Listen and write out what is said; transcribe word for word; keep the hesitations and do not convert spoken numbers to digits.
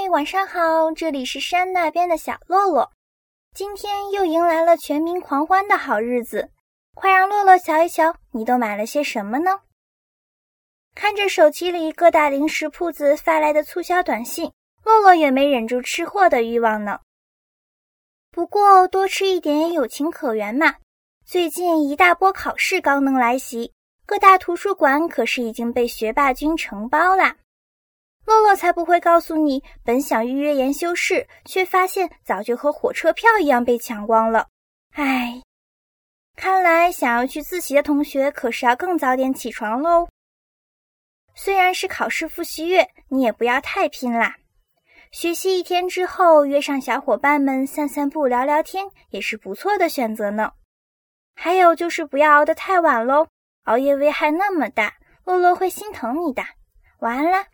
晚上好，这里是山那边的小洛洛。今天又迎来了全民狂欢的好日子，快让洛洛瞧一瞧，你都买了些什么呢？看着手机里各大零食铺子发来的促销短信，洛洛也没忍住吃货的欲望呢。不过多吃一点也有情可原嘛，最近一大波考试刚能来袭，各大图书馆可是已经被学霸君承包啦。洛洛才不会告诉你，本想预约研修室，却发现早就和火车票一样被抢光了。唉，看来想要去自习的同学可是要更早点起床喽。虽然是考试复习月，你也不要太拼啦。学习一天之后，约上小伙伴们散散步聊聊天，也是不错的选择呢。还有就是不要熬得太晚喽，熬夜危害那么大，洛洛会心疼你的。晚安啦。